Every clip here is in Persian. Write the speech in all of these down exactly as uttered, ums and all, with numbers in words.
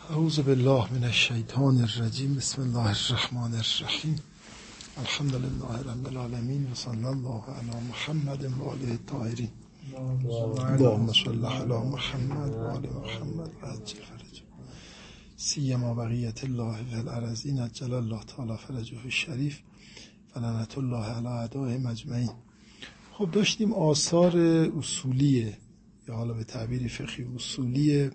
اعوذ بالله من الشیطان الرجیم. بسم الله الرحمن الرحیم. الحمد لله رب العالمین و صلی الله علی محمد و آله الطاهرین. اللهم صل علی محمد و آل محمد و عجل فرجهم سیما بقیت الله فی الارضین عجل الله تعالی فرجه الشریف فلعنة الله علی اعدائهم اجمعین. خب داشتیم آثار اصولیه یا حالا به تعبیر فقهی اصولی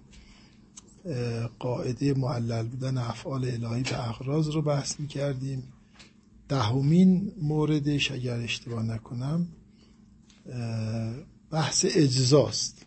قاعده معلل بودن افعال الهی به اغراض رو بحث می‌کردیم. دهمین موردش اگر اشتباه نکنم بحث اجزاست.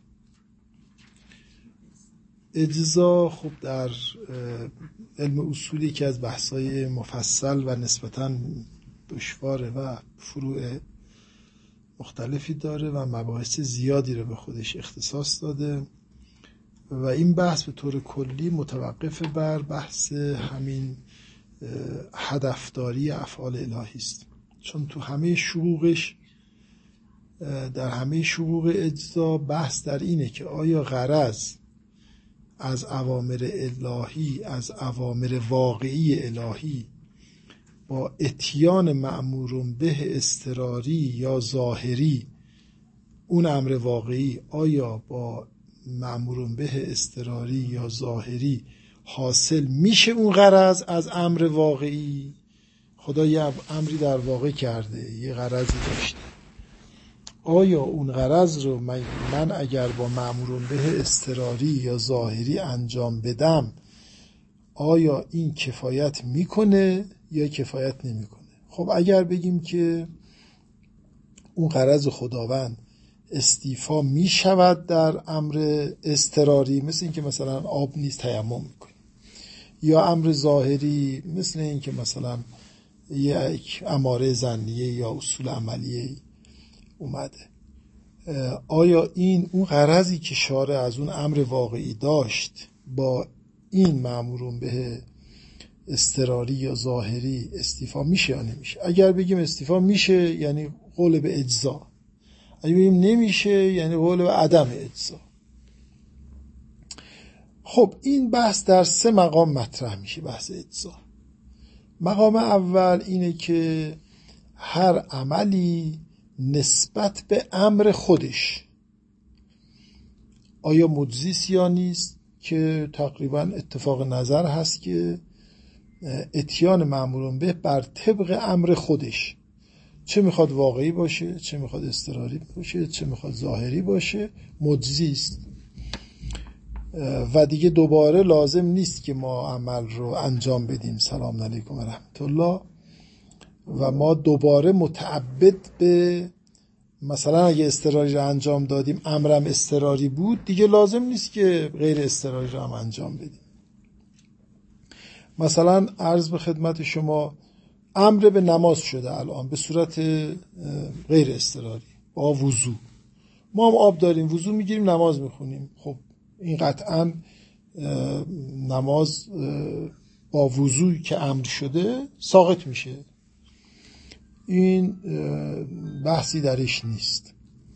اجزا خب در علم اصولی که از بحث‌های مفصل و نسبتاً دشواره و فروع مختلفی داره و مباحث زیادی رو به خودش اختصاص داده و این بحث به طور کلی متوقف بر بحث همین هدفداری افعال الهی است، چون تو همه شقوقش در همه شقوق اجزا بحث در اینه که آیا غرض از اوامر الهی، از اوامر واقعی الهی با اتیان مأمور به اضطراری یا ظاهری، اون امر واقعی آیا با مأمور به اضطراری یا ظاهری حاصل میشه اون غرض از امر واقعی؟ خدا یه امری در واقع کرده، یه غرضی داشته، آیا اون غرض رو من, من اگر با مأمور به اضطراری یا ظاهری انجام بدم آیا این کفایت میکنه یا کفایت نمیکنه؟ خب اگر بگیم که اون غرض خداوند استیفا می شود در امر اضطراری، مثل این که مثلا آب نیست تیمم میکنیم، یا امر ظاهری مثل این که مثلا یک اماره ظنیه یا اصول عملیه اومده، آیا این اون غرضی که شارع از اون امر واقعی داشت با این مأمورون به اضطراری یا ظاهری استیفا میشه یا نمیشه؟ اگر بگیم استیفا میشه یعنی قول به اجزا، اگه بگیم نمیشه یعنی قول به عدم اجزا. خب این بحث در سه مقام مطرح میشه. بحث اجزا مقام اول اینه که هر عملی نسبت به امر خودش آیا مجزیست یا نیست، که تقریبا اتفاق نظر هست که اتیان مأمور به بر طبق امر خودش، چه میخواد واقعی باشه، چه میخواد اضطراری باشه، چه میخواد ظاهری باشه، مجزیست و دیگه دوباره لازم نیست که ما عمل رو انجام بدیم سلام علیکم و رحمت الله و ما دوباره متعبد به، مثلا اگه اضطراری رو انجام دادیم امرم اضطراری بود دیگه لازم نیست که غیر اضطراری رو هم انجام بدیم. مثلا عرض به خدمت شما امر به نماز شده الان به صورت غیر اضطراری با وضو، ما هم آب داریم وضو میگیریم نماز میخونیم، خب این قطعا نماز با وضوی که امر شده ساقط میشه، این بحثی درش نیست.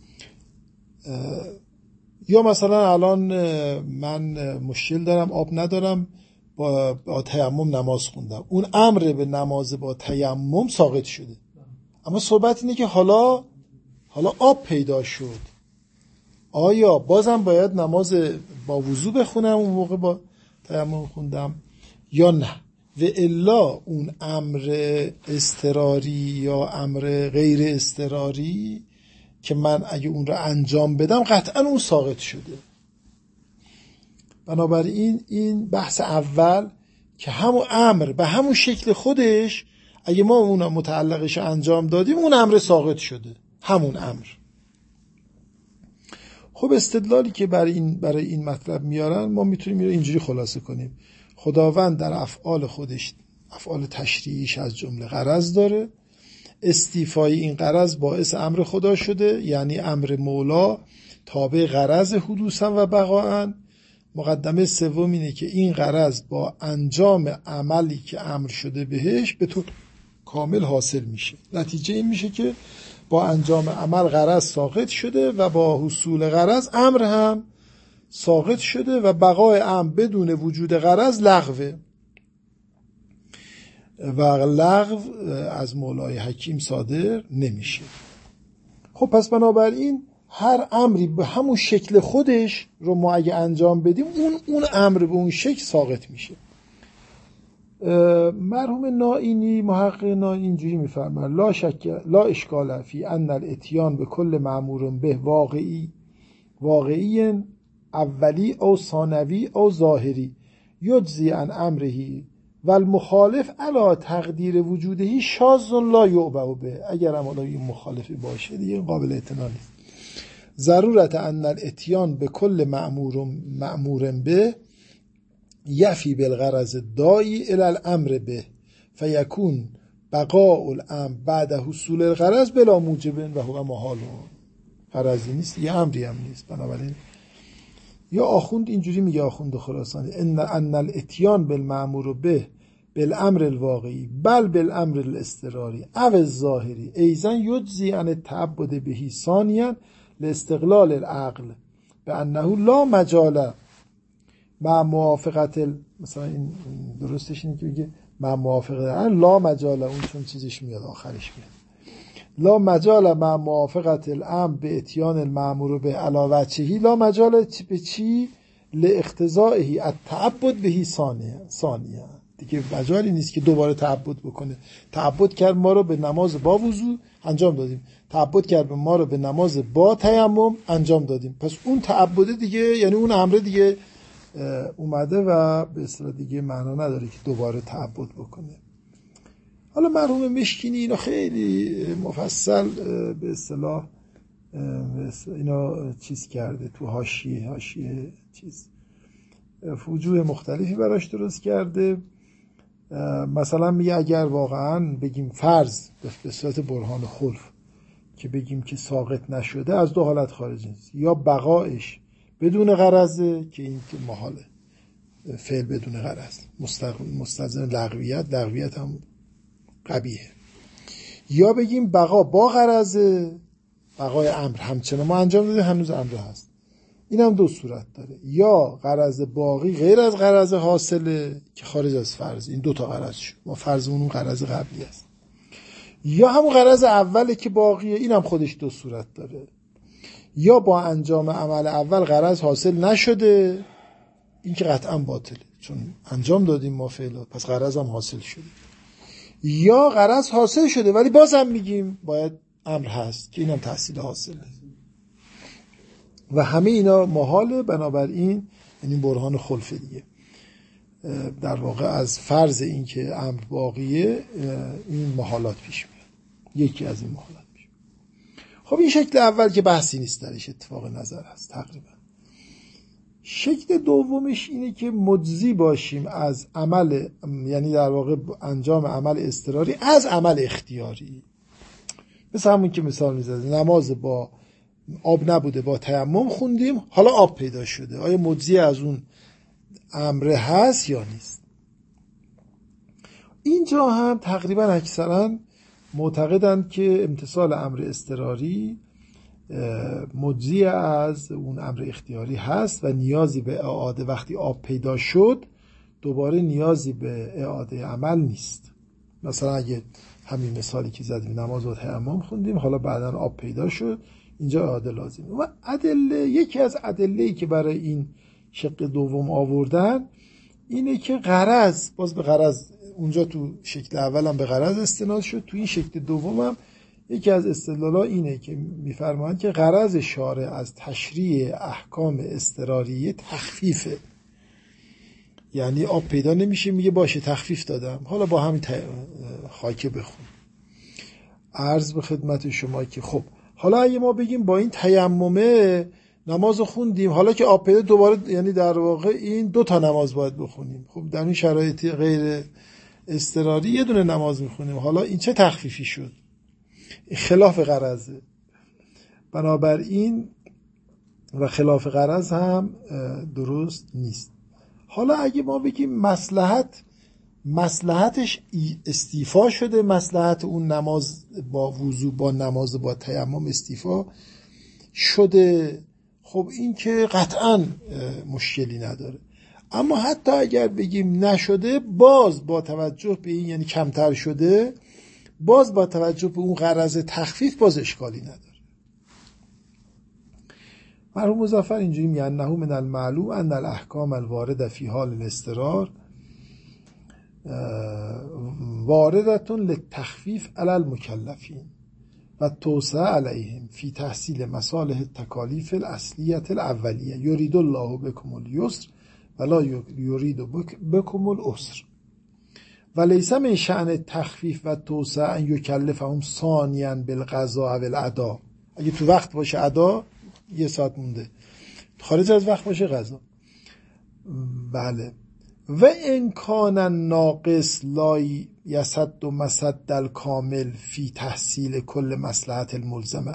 یا مثلا الان من مشکل دارم آب ندارم با, با تیمم نماز خوندم، اون امر به نماز با تیمم ساقط شده، اما صحبت اینه که حالا حالا آب پیدا شد، آیا بازم باید نماز با وضو بخونم اون موقع با تیمم خوندم یا نه؟ و الا اون امر اضطراری یا امر غیر اضطراری که من اگه اون رو انجام بدم قطعا اون ساقط شده. بنابراین این بحث اول که همون امر به همون شکل خودش اگه ما اون متعلقش انجام دادیم اون امر ساقط شده، همون امر. خب استدلالی که برای این برای این مطلب میارن ما میتونیم اینجوری خلاصه کنیم: خداوند در افعال خودش، افعال تشریعیش از جمله غرض داره، استیفای این غرض باعث امر خدا شده، یعنی امر مولا تابع غرض حدوثا و بقاءً. مقدمه سوم اینه که این غرض با انجام عملی که امر شده بهش به طور کامل حاصل میشه. نتیجه این میشه که با انجام عمل غرض ساقط شده و با حصول غرض امر هم ساقط شده و بقای امر بدون وجود غرض لغوه و لغو از مولای حکیم صادر نمیشه. خب پس بنابراین هر امری به همون شکل خودش رو ما اگه انجام بدیم اون اون امر به اون شکل ساقط میشه. مرحوم نائینی محقق نائینی اینجوری میفرماید لا شک لا اشکال فی ان الاتیان به کل مأمور به واقعی واقعی اولی او ثانوی او ظاهری یجزی عن امره و المخالف علی تقدیر وجودهی شاذ لا یعبأ به. اگر هم این مخالفی باشه دیگه قابل اعتنا نیست. ضرورت ان الاتیان به کل مأمور مأمور به یفی بالغرض داعی الی الامر به فیکون بقاء الامر بعد حصول الغرض بلا موجب و هو محال. غرضی نیست یه امری هم نیست. بنابراین یا آخوند اینجوری میگه، آخوند خراسانی ان ان الاتیان بالمأمور به بالامر الواقعی بل بالامر الاضطراری او الظاهری ایضا یجزی عن التعبد به ثانیا لاستقلال العقل بانه لا مجال مع موافقت ال... مثلا این درستش اینه که میگه مع موافقت لا مجال، اون چون چیزش میاد آخرش میاد لا مجال مع موافقت الامر به اتیان المأمور به علاوه وجهی لا مجال به چی لاقتضائه التعبد به ثانیا ثانیا دیگه مجالی نیست که دوباره تعبد بکنه. تعبد کرد ما رو به نماز با وضو انجام دادیم، تعبد کرد ما رو به نماز با تیمم انجام دادیم، پس اون تعبد دیگه یعنی اون امر دیگه اومده و به اصطلاح دیگه معنا نداره که دوباره تعبد بکنه. حالا مرحوم مشکینی اینا خیلی مفصل به اصطلاح اینا چیز کرده تو حاشیه حاشیه چیز وجوه مختلفی براش درست کرده. مثلا میگه اگر واقعا بگیم فرض به صورت برهان خلف که بگیم که ساقط نشده از دو حالت خارج نیست، یا بقایش بدون غرضه که این که محاله فعل بدون غرض مستلزم لغویت، لغویت هم قبیحه، یا بگیم بقا با غرضه، بقای امر همچنان ما انجام داده هنوز امر هست. این هم دو صورت داره، یا غرض باقی غیر از غرض حاصله که خارج از فرض، این دو تا غرض شد، ما فرضمون اون غرض قبلی است، یا همون غرض اوله که باقیه، این هم خودش دو صورت داره، یا با انجام عمل اول غرض حاصل نشده، این که قطعا باطله چون انجام دادیم ما فعلا، پس غرض هم حاصل شده، یا غرض حاصل شده ولی بازم میگیم باید امر هست که اینم تحصیل حاصله و همه اینا محاله. بنابراین یعنی برهان خلف دیگه در واقع از فرض این که امر باقیه این محالات پیش میاد، یکی از این محالات پیش میاد. خب این شکل اول که بحثی نیست درش، اتفاق نظر هست تقریبا. شکل دومش اینه که مجزی باشیم از عمل، یعنی در واقع انجام عمل اضطراری از عمل اختیاری، مثل همون که مثال میزد نماز با آب نبوده با تیمم خوندیم حالا آب پیدا شده، آیا مجزی از اون امر هست یا نیست؟ اینجا هم تقریبا اکثرا معتقدند که امتثال امر اضطراری مجزی از اون امر اختیاری هست و نیازی به اعاده، وقتی آب پیدا شد دوباره نیازی به اعاده عمل نیست. مثلا اگه همین مثالی که زدیم نماز با تیمم خوندیم حالا بعداً آب پیدا شد، اینجا اعاده لازمه. و ادله، یکی از ادله‌ای که برای این شق دوم آوردن اینه که غرض، باز به غرض اونجا تو شکل اول هم به غرض استناد شد، تو این شکل دوم هم یکی از استدلال‌ها اینه که می‌فرمایند که غرض شارع از تشریع احکام اضطراریه تخفیفه، یعنی آب پیدا نمیشه میگه باشه تخفیف دادم حالا با همین خاکه بخون. عرض به خدمت شما که خب حالا اگه ما بگیم با این تیممه نماز خوندیم حالا که آب پیدا دوباره، یعنی در واقع این دو تا نماز باید بخونیم، خب در این شرایط غیر اضطراری یه دونه نماز میخونیم، حالا این چه تخفیفی شد؟ خلاف غرضه. بنابراین و خلاف غرض هم درست نیست. حالا اگه ما بگیم مصلحت مصلحتش استیفا شده، مصلحت اون نماز با وضو با نماز با تیمم استیفا شده، خب این که قطعا مشکلی نداره. اما حتی اگر بگیم نشده، باز با توجه به این، یعنی کمتر شده، باز با توجه به اون غرض تخفیف باز اشکالی نداره. مرحوم مظفر اینجوری میگه انه من المعلوم ان الاحکام الوارده فی حال الاضطرار واردتون للتخفیف علی المکلفین و توسعه علیهم فی تحصیل مصالح التکالیف الاصلیه الاولیه یرید الله بکم الیسر ولا یرید بکم العسر و لیس من شأن تخفیف و توسعه ان یکلفهم ثانیا بالقضاء و الاداء. اگه تو وقت باشه ادا، یه ساعت مونده، خارج از وقت باشه قضا. بله. و ان کان ناقص لا یسد و مسد الکامل فی تحصیل کل مصلحت الملزمه.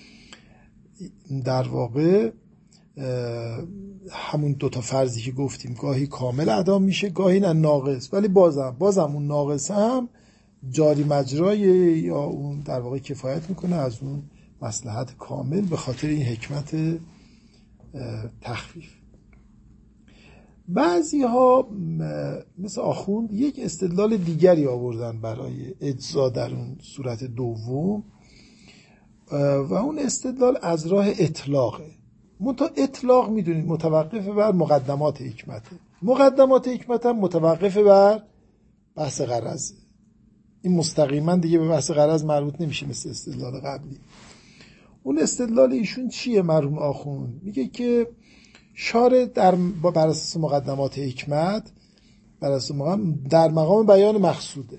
در واقع همون دوتا فرضی که گفتیم، گاهی کامل ادا میشه، گاهی نه ناقص، ولی بازم بازم اون ناقص هم جاری مجرای یا اون در واقع کفایت میکنه از اون مصلحت کامل به خاطر این حکمت تخفیف. بعضی ها مثل آخوند یک استدلال دیگری آوردن برای اجزا در اون صورت دوم و اون استدلال از راه اطلاقه. منتها اطلاق میدونید متوقف بر مقدمات حکمته، مقدمات حکمت هم متوقف بر بحث غرض. این مستقیما دیگه به بحث غرض مربوط نمیشه مثل استدلال قبلی. اون استدلال ایشون چیه مرحوم آخوند؟ میگه که شارع در بر اساس مقدمات حکمت بر اساس مقام در مقام بیان مقصوده.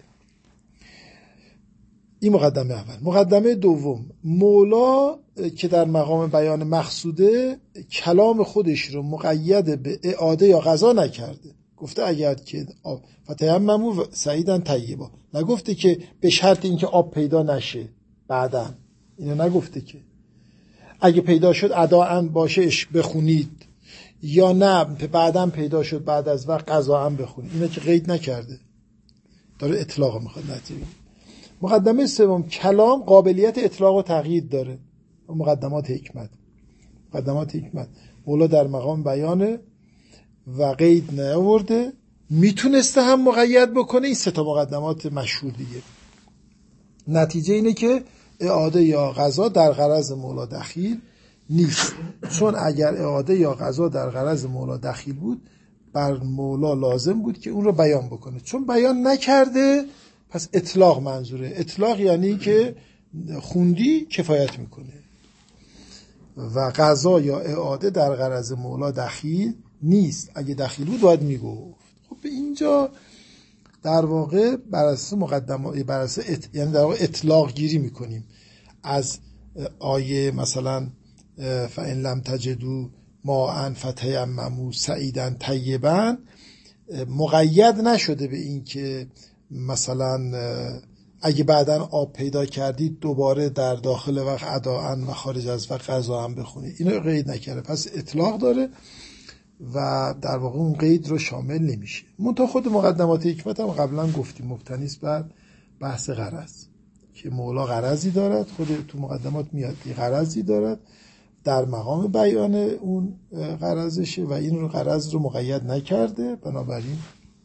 این مقدمه اول. مقدمه دوم، مولا که در مقام بیان مقصوده کلام خودش رو مقید به اعاده یا قضا نکرده. گفته اگر که فتیمموا سعیدا طیبا، نگفته که به شرط اینکه آب پیدا نشه بعداً، اینو نگفته که اگه پیدا شد اداءً باشه بخونید، یا نه بعداً پیدا شد بعد از وقت قضاءً بخونید. اینو که قید نکرده، داره اطلاق میخواد نتیجه. مقدمه سوم، کلام قابلیت اطلاق و تغییر داره. مقدمات حکمت مقدمات حکمت مولا در مقام بیانه و قید نیاورده، میتونسته هم مقید بکنه. این سه تا مقدمات مشهور دیگه. نتیجه اینه که اعاده یا قضا در غرض مولا دخیل نیست، چون اگر اعاده یا قضا در غرض مولا دخیل بود بر مولا لازم بود که اون رو بیان بکنه. چون بیان نکرده پس اطلاق منظوره. اطلاق یعنی که خوندی کفایت میکنه و قضا یا اعاده در غرض مولا دخیل نیست. اگه دخیل بود باید میگفت. خب به اینجا در واقع بر اساس مقدمه بر اساس ات... یعنی در واقع اطلاق گیری میکنیم از آیه مثلا فإن لم تجدوا ماء فتیمموا صعیدا طیبا، مقید نشده به این که مثلا اگه بعداً آب پیدا کردید دوباره در داخل وقت اداءً و خارج از وقت قضاءً بخونید. اینو قید نکرده، پس اطلاق داره و در واقع اون قید رو شامل نمیشه. منتها خود مقدمات حکمت هم قبلا گفتیم مبتنی است بر بحث غرض، که مولا غرضی دارد، خود تو مقدمات میاد یه غرضی دارد، در مقام بیان اون غرضشه و این رو غرض رو مقید نکرده. بنابراین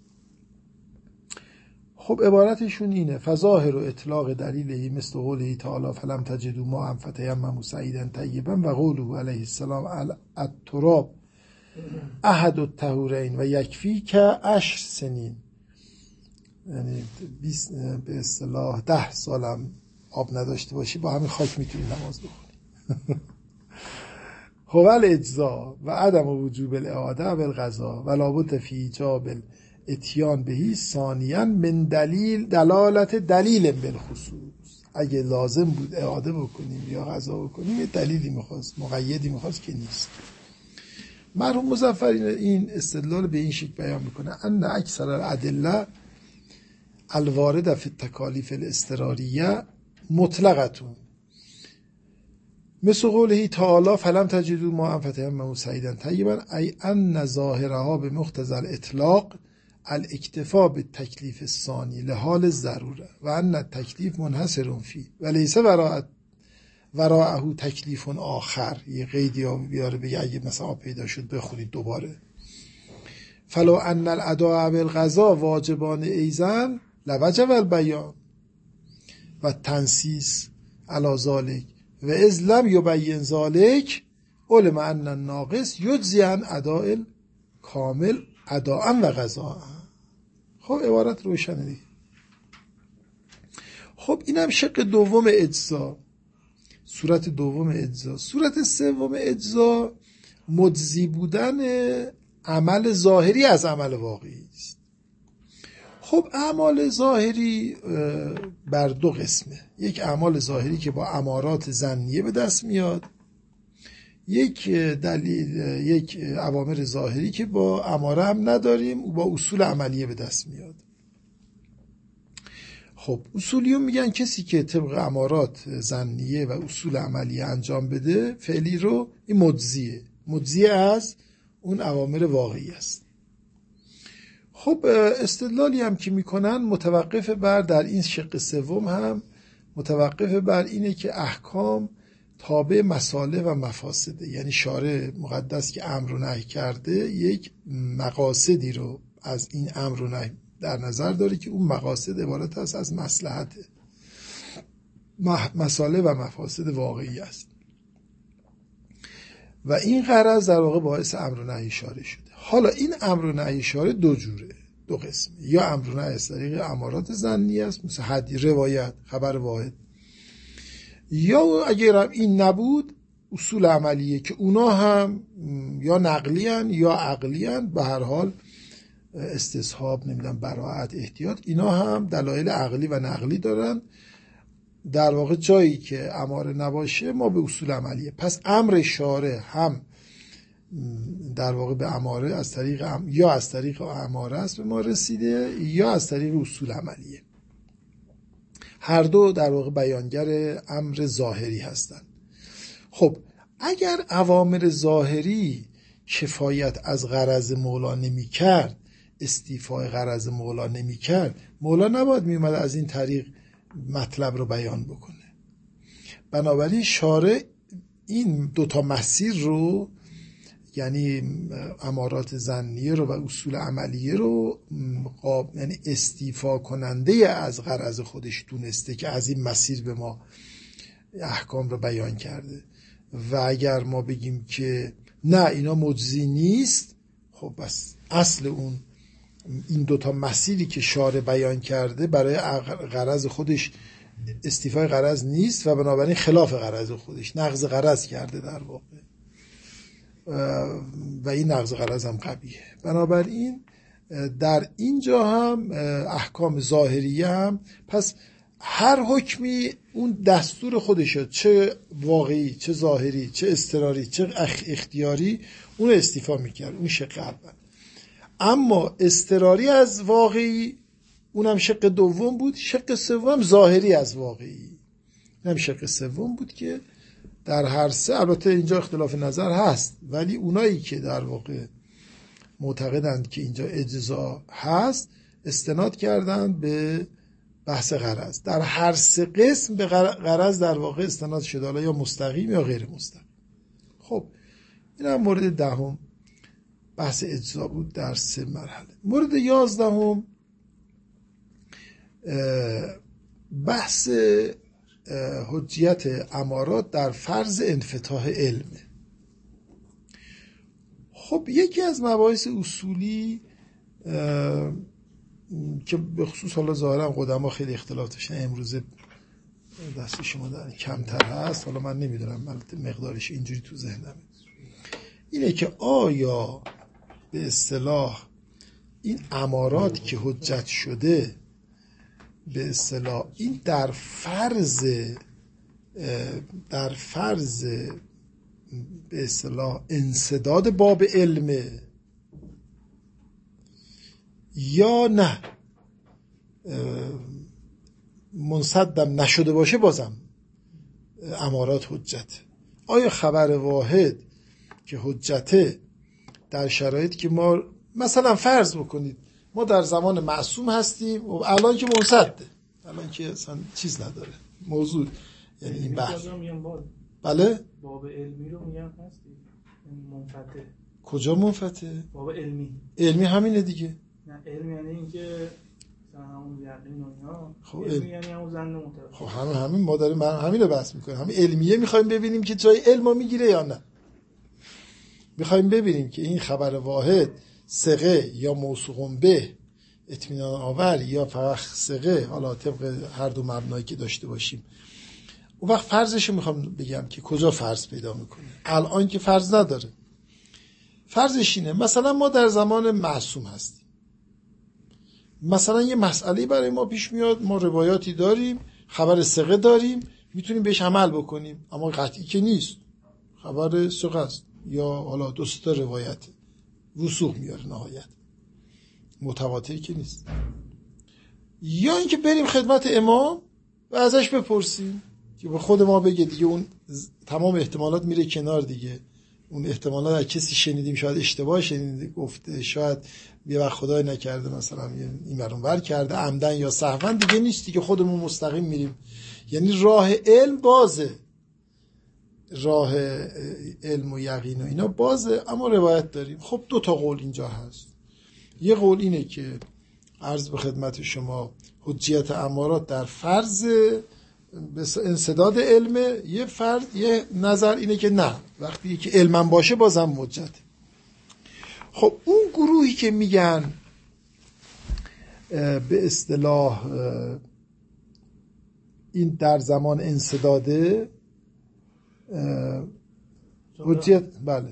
خب عبارتشون اینه: فظاهر و اطلاق دلیله مثل قوله تعالی فلم تجدوا ماء فتیمموا صعیدا طیبا و قوله علیه السلام التراب احد الطهورین و یکفی که عشر سنین، یعنی به اصطلاح ده سالم آب نداشته باشی با همین خاک میتونی نماز بخونی. هو الاجزا و عدم وجوب الاعاده و القضا و لابد فی ایجاب اتیان بهی ثانیاً من دلیل دلالت دلیل بالخصوص. اگه لازم بود اعاده بکنیم یا قضا بکنیم یه دلیلی میخواست، مقیدی میخواست که نیست. مرحوم مظفر این استدلال به این شکل بیان میکنه: ان اکثر الادله الوارده فی التکالیف الاضطراریه مطلقتون مثل قوله تعالی فلم تجدوا ماء فتیمموا صعیدا طیبا، ای ان ظاهرها به مقتضی الاطلاق الاکتفاء بالتکلیف الثانی لحال الضروره و ان التکلیف منحصر فی و لیس وراء وراءه تکلیف آخر، یه قیدی ها بیاره بگه اگه مثلا پیدا شد بخونید دوباره. فلو ان الاداء بالقضا واجبان ایزن لوجب البیان و تنسیس علی ذالک و اذ لم یبین ذالک علم ان الناقص یجزی عن اداء کامل اداء و قضاء. خب عبارت روشنه دیگه. خب اینم شق دوم اجزا، صورت دوم اجزا. صورت سوم اجزا مجزی بودن عمل ظاهری از عمل واقعی است. خب اعمال ظاهری بر دو قسمه، یک اعمال ظاهری که با امارات ظنیه به دست میاد، یک دلیل یک اوامر ظاهری که با اماره هم نداریم و با اصول عملیه به دست میاد. خب اصولیون میگن کسی که طبق امارات ظنیه و اصول عملیه انجام بده فعلی رو، این مجزیه، مجزیه از اون اوامر واقعی است. خب استدلالی هم که میکنن متوقف بر، در این شق سوم هم متوقف بر اینه که احکام تابع مصالح و مفاسده، یعنی شارع مقدس که امر و نهی کرده یک مقاصدی رو از این امر و نهی در نظر داره که اون مقاصد عبارت است از مصلحت، مصالح و مفاسد واقعی است و این غرض در واقع باعث امر و نهی شارع شده. حالا این امر و نهی شارع دو جوره، دو قسمه، یا امر و نهی از طریق امارات ظنیه است مثل حدیث، روایت، خبر واحد، یا اگر این نبود اصول عملیه که اونا هم یا نقلی هن یا عقلی هن، به هر حال استصحاب، نمیدونم براءت، احتیاط، اینا هم دلایل عقلی و نقلی دارن. در واقع جایی که اماره نباشه ما به اصول عملیه. پس امر شارع هم در واقع به اماره از طریق ام... یا از طریق اماره است به ما رسیده یا از طریق اصول عملیه. هر دو در واقع بیانگر امر ظاهری هستند. خب اگر اوامر ظاهری کفایت از غرض مولا نمی کرد، استیفای غرض مولا نمی کرد، مولا نباید می اومد از این طریق مطلب رو بیان بکنه. بنابراین شارع این دوتا مسیر رو، یعنی امارات ظنیه رو و اصول عملیه رو، یعنی استیفا کننده از غرض خودش دونسته که از این مسیر به ما احکام رو بیان کرده. و اگر ما بگیم که نه اینا مجزی نیست، خب بس اصل اون این دوتا مسیری که شارع بیان کرده برای غرض خودش استیفای غرض نیست و بنابراین خلاف غرض خودش نقض غرض کرده در واقع، و این نقض غرض هم قبیحه. بنابراین در اینجا هم احکام ظاهریه هم پس هر حکمی اون دستور خودشه، چه واقعی چه ظاهری چه اضطراری چه اختیاری، اون استیفا میکرد، اون شق اول. اما اضطراری از واقعی اونم شق دوم بود، شق سوم ظاهری از واقعی اونم شق سوم بود که در هر سه البته اینجا اختلاف نظر هست، ولی اونایی که در واقع معتقدند که اینجا اجزا هست استناد کردند به بحث غرض. در هر سه قسم به غرض در واقع استناد شده، یا مستقیم یا غیر مستقیم. خب این هم مورد دهم بحث اجزا بود در سه مرحله. مورد یازدهم بحث حجیت امارات در فرض انفتاح علم. خب یکی از مباحث اصولی که به خصوص حالا ظاهرا قدما خیلی اختلاف داشتن، امروزه دست شما در کمتر هست، حالا من نمیدونم مقدارش اینجوری تو ذهنمه، اینه که آیا به اصطلاح این امارات که حجت شده به اصطلاح این در فرض در فرض به اصطلاح انسداد باب علمه یا نه منصدم نشده باشه بازم امارات حجت. آیا خبر واحد که حجته در شرایط که ما مثلا فرض بکنید ما در زمان معصوم هستیم و الان که منصده، الان که اصلا چیز نداره موضوع، یعنی این بحث باب. بله باب علمی رو میگم هستی منفتح. کجا منفتح؟ باب علمی. علمی همینه دیگه. نه علم یعنی اینکه همون یقین و اینا. خب علمی علم. یعنی همون ظن مطلق. خب همین همین ما داریم همین رو بحث میکنیم. همین علمیه میخوایم ببینیم که جای علمو میگیره یا نه. میخوایم ببینیم که این خبر واحد ثقه یا موثوق به اطمینان آور یا فقط ثقه، حالا طبق هر دو مبنایی که داشته باشیم. اون وقت فرضش رو میخوام بگم که کجا فرض پیدا میکنه. الان که فرض نداره. فرضش اینه مثلا ما در زمان معصوم هستیم، مثلا یه مسئله برای ما پیش میاد، ما روایاتی داریم، خبر ثقه داریم، میتونیم بهش عمل بکنیم، اما قطعی که نیست، خبر ثقه است یا حالا دو سه تا روایت وثوق میاره، نهایت متواتری که نیست. یا اینکه بریم خدمت امام و ازش بپرسیم که به خود ما بگه دیگه، اون تمام احتمالات میره کنار دیگه. اون احتمالات از کسی شنیدیم، شاید اشتباه شنیده گفته، شاید یه وقت خدای نکرده مثلا این ور اون ور کرده عمدن یا سهوا، دیگه نیست دیگه، خودمون مستقیم میریم. یعنی راه علم بازه، راه علم و یقین و اینا بازه، اما روایت داریم. خب دو تا قول اینجا هست. یه قول اینه که عرض به خدمت شما حجیت امارات در فرض انسداد علمه. یه فرض، یه نظر اینه که نه، وقتی که علمم باشه بازم حجت. خب اون گروهی که میگن به اصطلاح این در زمان انسداده حجیت، بله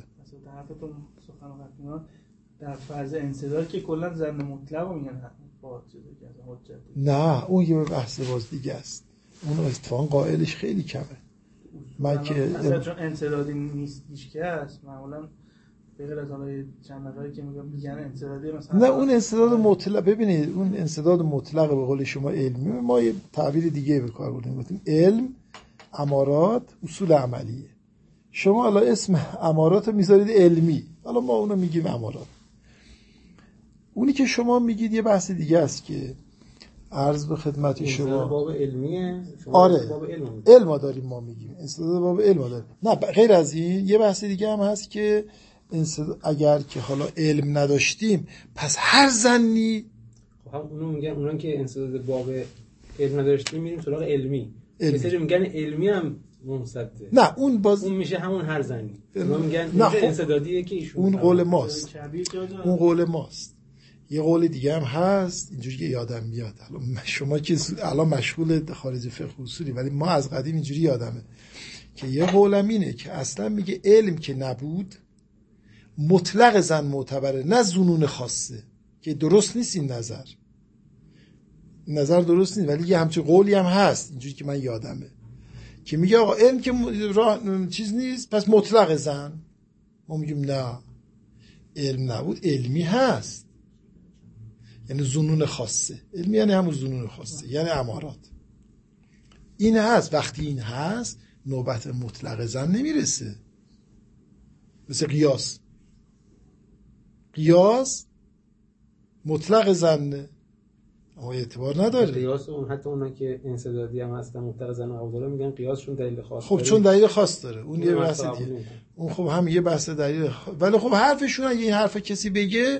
در فرض انسداد که کلا ظن مطلق رو میگن با حجت. نه اون یه بحث باز دیگه است، اون اتفاقا قائلش خیلی کمه. من که اصلا چون انسدادی نیست هیچ کس معمولا بغیر از اون چند نفری که میگن میگن انسدادی مثلا. نه اون انسداد مطلق، ببینید اون انسداد مطلق به قول شما علمی، ما یه تعبیر دیگه به کار بردیم، گفتیم علم، امارات، اصول عملیه. شما حالا اسم امارات رو میذارید علمی، حالا ما اونو میگیم امارات. اونی که شما میگید یه بحث دیگه است که عرض به خدمت شما باب علمیه. آره باب علم علم داریم، ما میگیم انسداد باب علم داریم. نه غیر از این یه بحث دیگه هم هست که اگر که حالا علم نداشتیم پس هر ظنی، خب هم اونو میگن، اونان که انسداد باب علم نداشتیم میریم سراغ علمی. مثلا میگن علمی هم منصده. نه اون باز اون میشه همون هر ظنی. اونا میگن خب انسدادیه که ایشون اون قول ماست، اون قول ماست. یه قول دیگه هم هست اینجوری که یادم میاد، شما که الان مشغول خارج فقه اصولی، ولی ما از قدیم اینجوری یادمه که یه قولم اینه که اصلا میگه علم که نبود مطلق ظن معتبره، نه ظنون خاصه، که درست نیست این نظر، نظر درست نیست، ولی یه همچین قولی هم هست اینجوری که من یادمه که میگه آقا علم که راه چیز نیست پس مطلق ظن. ما میگیم نه، علم نبود علمی هست، یعنی ظنون خاصه. علمی یعنی همون ظنون خاصه، یعنی امارات. این هست، وقتی این هست نوبت مطلق ظن نمیرسه. مثل قیاس، قیاس مطلق ظنه اما اعتبار نداره. قیاس اون حتی اونا که انسدادی هم هستن مطلق ظن و قبول میگن قیاسشون دلیل خاص خب چون دلیل خاص داره، اون یه بحث دیگه، اون خب هم یه بحث دلیل خ... ولی خب حرفشون اگه این حرف کسی بگه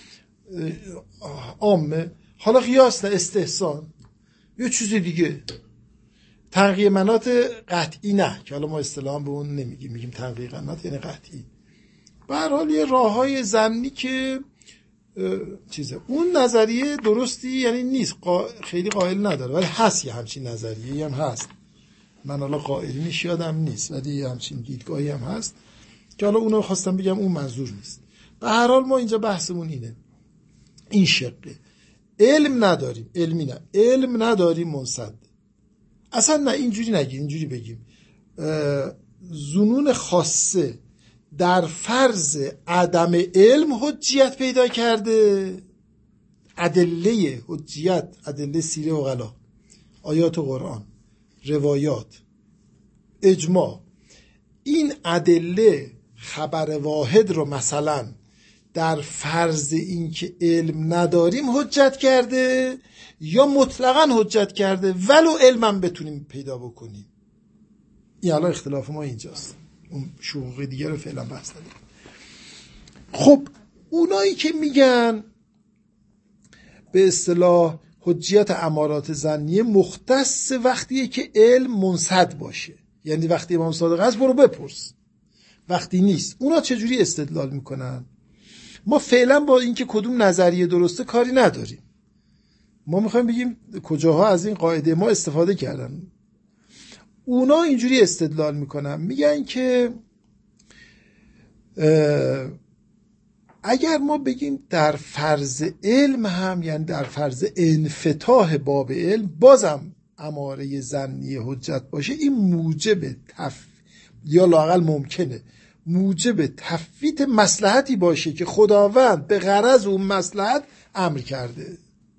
عامه. حالا قیاس نه، استحسان یه چیز دیگه، تنقیه منات قطعی نه، که حالا ما اصطلاحا به اون نمیگیم، میگیم تنقیه منات یعنی قطعی. به هر حال یه راههای ضمنی که چیزه. اون نظریه درستی یعنی نیست، قا... خیلی قائل نداره، ولی هست یه همچین نظریه هم هست. من حالا قائلینش یادم نیست، ولی یه همچین دیدگاهی هم هست که حالا اونو خواستم بگم اون منظور نیست. به هر حال ما اینجا بحثمون اینه، این شقه علم نداریم، علمی نه، علم نداریم منصد. اصلا نه اینجوری نگیم، اینجوری بگیم ظنون خاصه در فرض عدم علم حجیت پیدا کرده. ادله حجیت، ادله سیره و غلا، آیات قرآن، روایات، اجماع، این ادله خبر واحد رو مثلا در فرض این که علم نداریم حجت کرده، یا مطلقاً حجت کرده ولو علمم بتونیم پیدا بکنیم. این الان اختلاف ما اینجاست، اون شقوق دیگه رو فعلا بحث نداریم. خب اونایی که میگن به اصطلاح حجیت امارات ظنیه مختص وقتیه که علم منصد باشه، یعنی وقتی امام صادق هست برو بپرس، وقتی نیست اونا چجوری استدلال میکنن؟ ما فعلا با اینکه کدوم نظریه درسته کاری نداریم، ما میخوایم بگیم کجاها از این قاعده ما استفاده کردن. اونا اینجوری استدلال میکنن، میگن که اگر ما بگیم در فرض علم هم، یعنی در فرض انفتاح باب علم بازم اماره ظنی حجت باشه، این موجب تف یا لااقل ممکنه موجب تفویت مصلحتی باشه که خداوند به غرض اون مصلحت امر کرده.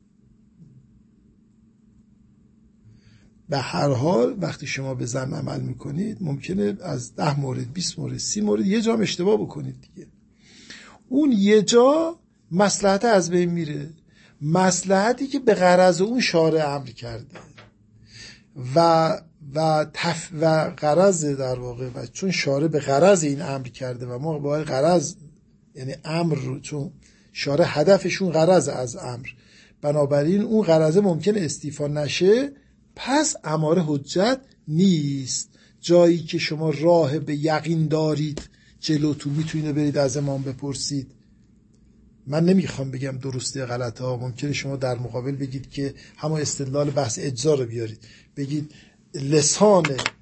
به هر حال وقتی شما به ظن عمل میکنید ممکنه از ده مورد بیست مورد سی مورد یه جا اشتباه بکنید دیگه، اون یه جا مصلحت از بین میره، مصلحتی که به غرض اون شارع امر کرده و و تف و غرض در واقع، و چون شارع به غرض این امر کرده و ما باید غرض یعنی امر رو، چون شارع هدفشون غرض از امر، بنابراین اون غرض ممکنه استیفا نشه، پس اماره حجت نیست. جایی که شما راه به یقین دارید جلوتون میتونید برید از امام بپرسید. من نمیخوام بگم درسته غلطه ها، ممکنه شما در مقابل بگید که همون استدلال بحث اجزا رو بیارید، بگید لسان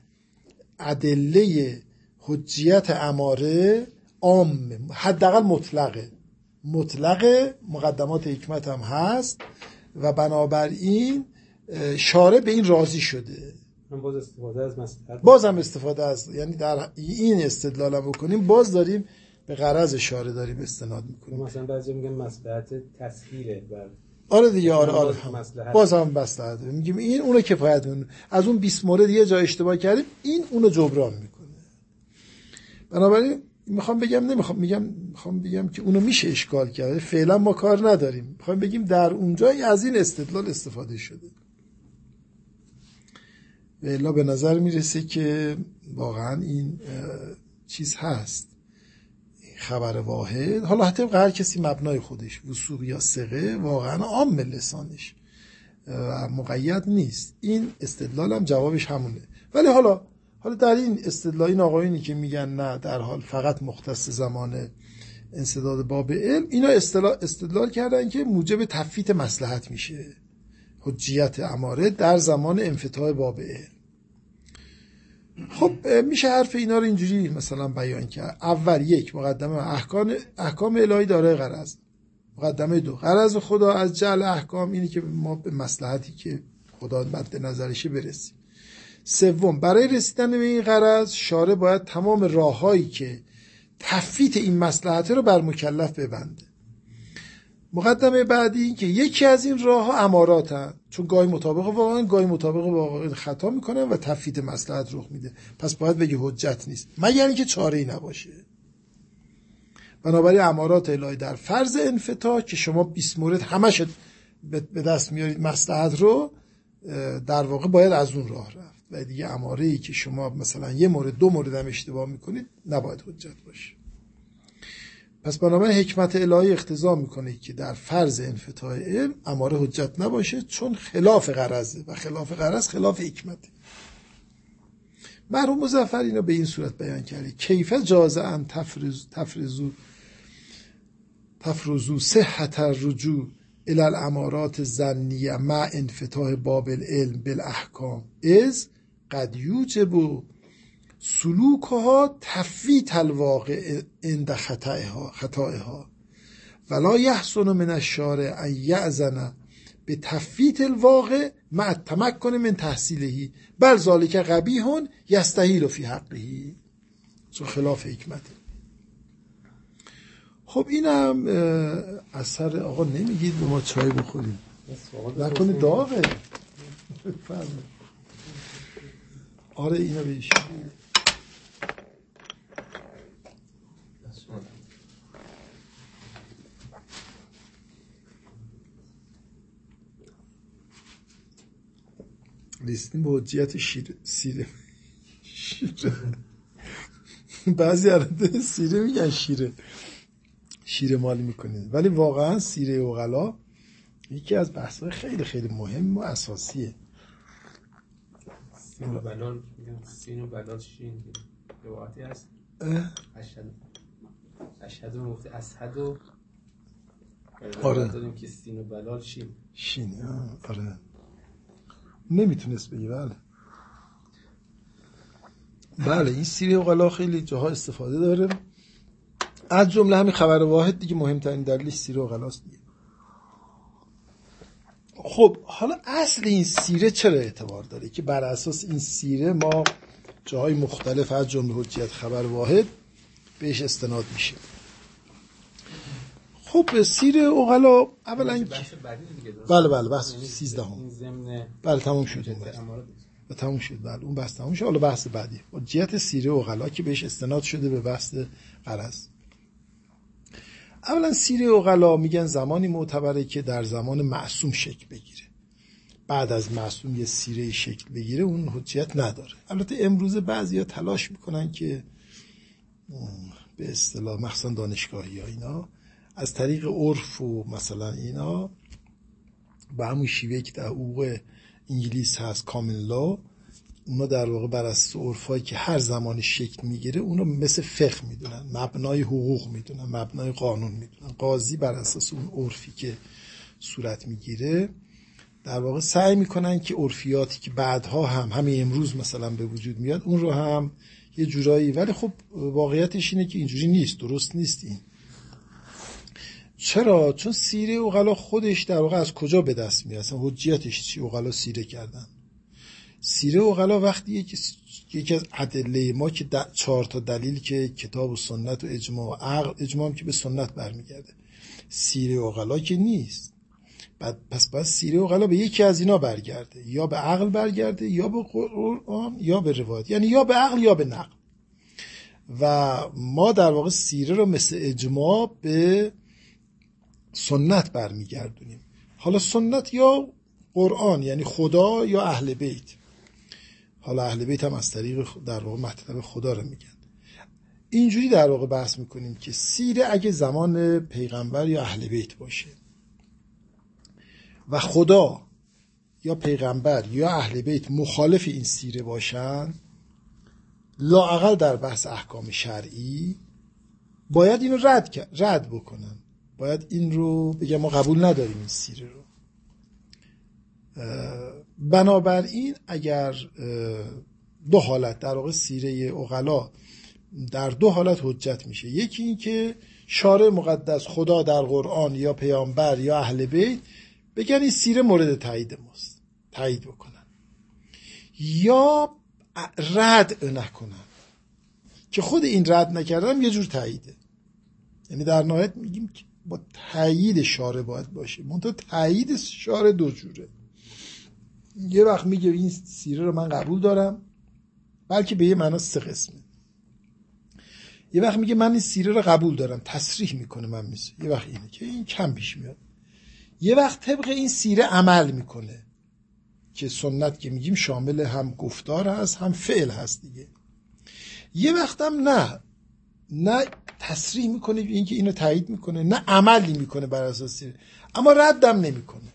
ادله حجیت اماره عام، حداقل مطلقه، مطلقه مقدمات حکمت هم هست و بنابراین شارع به این راضی شده. باز استفاده از مصلحت، بازم استفاده از، یعنی در این استدلال هم بکنیم باز داریم به غرض شارع داریم استناد میکنیم. مثلا بعضی میگن مصلحت تسهیله بر آره دیگه، آره آره باز هم مصلحت میگیم این اونو کفایت میکنه، از اون بیست مورد یه جا اشتباه کردیم این اونو جبران میکنه. بنابراین میخوام بگم نمیخوام میگم میخوام بگم که اونو میشه اشکال کرد، فعلا ما کار نداریم، میخوام بگیم در اونجا از این استدلال استفاده شده. و الا به نظر میرسه که واقعا این چیز هست، خبر واحد، حالا حتی هر کسی مبنای خودش، وثوق یا ثقه، واقعا عام لسانش مقید نیست. این استدلال هم جوابش همونه. ولی حالا حالا در این استدلال این آقایونی که میگن نه در حال فقط مختص زمان انسداد باب علم، اینا استدلال, استدلال کردن که موجب تفویت مصلحت میشه حجیت اماره در زمان انفتاح باب علم. خب میشه حرف اینا رو اینجوری مثلا بیان کرد. اول یک، مقدمه احکام احکام الهی داره غرض. مقدمه دو، غرض خدا از جعل احکام اینه که ما به مصلحتی که خدا مد نظرشه برسیم. سوم، برای رسیدن به این غرض شارع باید تمام راههایی که تفویت این مصلحت رو بر مکلف ببنده. مقدمه بعدی این که یکی از این راه ها اماراتن، چون گاهی مطابق واقعا گاهی مطابق واقعا خطا میکنن و تفویت مصلحت رخ میده، پس باید بگی حجت نیست مگر اینکه چاره‌ای نباشه. بنابراین امارات الهی در فرض انفتاح که شما بیست مورد همش به دست میارید مصلحت رو، در واقع باید از اون راه رفت و دیگه اماره‌ای که شما مثلا یه مورد دو مورد هم اشتباه میکنید نباید حجت باشه. پس بنابراین حکمت الهی اقتضا میکنه که در فرض انفتاح علم اماره حجت نباشه، چون خلاف غرضه و خلاف غرض خلاف حکمته. مرحوم مظفر اینو به این صورت بیان کرده: کیف جاز ان تفرز تفرزو تفرزو صحت الرجوع الی الامارات الظنیه مع انفتاح باب العلم بالاحکام از قد یوجب سلوکها تفویت الواقع عند خطائها خطائها ولا یحسن من الشارع ان یأذن به تفویت الواقع مع التمکن من تحصیله بل ذلک قبیح یستحیل فی حقه، چون خلاف حکمته. خب اینم اثر آقا نمیگید به ما چای بخوریم نکنه داغه. آره اینا بیش رسیدیم به حجیت شیر سیره شیر شیره. بعضی عرده سیره میگن شیره شیره مالی میکنید، ولی واقعا سیره عقلا یکی از بحث‌های خیلی خیلی مهم و اساسیه. سین و بلال میگن، سین و بلال شین روایتی هست. اشهد اشهد مفتی اسحد و آره دادیم که سین و بلال شین شین آره نمیتونست بگی. بله بله این سیره عقلا خیلی جاها استفاده داره، از جمله همین خبر واحد دیگه مهمترین دلیلش سیره عقلاست دیگه. خب حالا اصل این سیره چرا اعتبار داره که بر اساس این سیره ما جاهای مختلف از جمله حجیت خبر واحد بهش استناد میشه؟ خب سیره عقلا اولا بله بله بحث سیزده هم بله تموم شد و تموم شد بله اون بحث تموم شد. حالا بحث بعدی حجیت سیره عقلا که بهش استناد شده به بحث غرض. اولا سیره عقلا میگن زمانی معتبره که در زمان معصوم شکل بگیره، بعد از معصوم یه سیره شکل بگیره اون حجیت نداره. البته امروزه بعضیا تلاش میکنن که به اصطلاح مخصوصا دانشگاهی ها اینا از طریق عرف و مثلا اینا به همون شیوه که در حقوق انگلیس هست کامن لا، اونا در واقع بر اساس عرفایی که هر زمانی شکل میگیره اونو مثل فقه میدونن، مبنای حقوق میدونن، مبنای قانون میدونن. قاضی بر اساس اون عرفی که صورت میگیره در واقع سعی میکنن که عرفیاتی که بعدها هم همین امروز مثلا به وجود میاد اون رو هم یه جورایی، ولی خب واقعیتش اینه که اینجوری نیست، درست نیست این. چرا؟ چون سیره عقلا خودش در واقع از کجا به دست میاد؟ اصلا حجیتش چی عقلا سیره کردن؟ سیره عقلا وقتی یکی یکی از ادله ما که چهار تا دلیل که کتاب و سنت و اجماع و عقل، اجماع هم که به سنت برمیگرده، سیره عقلا که نیست. بعد پس باید سیره عقلا به یکی از اینا برگرده، یا به عقل برگرده یا به قرآن یا به روایت، یعنی یا به عقل یا به نقل. و ما در واقع سیره رو مثل اجماع به سنت برمیگردونیم. حالا سنت یا قرآن یعنی خدا یا اهل بیت. حالا اهل بیت هم از طریق در واقع مطلب خدا رو میگن. اینجوری در واقع بحث میکنیم که سیره اگه زمان پیغمبر یا اهل بیت باشه و خدا یا پیغمبر یا اهل بیت مخالف این سیره باشن، لااقل در بحث احکام شرعی باید اینو رد رد بکنن، باید این رو بگم ما قبول نداریم این سیره رو. بنابراین اگر دو حالت در واقع سیره عقلا در دو حالت حجت میشه، یکی این که شارع مقدس خدا در قرآن یا پیامبر یا اهل بیت بگن این سیره مورد تایید ماست، تایید بکنن، یا رد نکنن که خود این رد نکردن یه جور تاییده. یعنی در نهایت میگیم که با تایید شارع باید باشه، منتها تایید شارع دو جوره. یه وقت میگه این سیره رو من قبول دارم، بلکه به یه معنا سه قسمه. یه وقت میگه من این سیره رو قبول دارم، تصریح میکنه من میشه. یه وقت اینه که این کم پیش میاد. یه وقت طبق این سیره عمل میکنه که سنت که میگیم شامل هم گفتار هست هم فعل هست دیگه. یه وقت هم نه نه تصریح میکنه این که اینو تایید میکنه، نه عملی میکنه بر اساس سیره، اما ردم نمیکنه.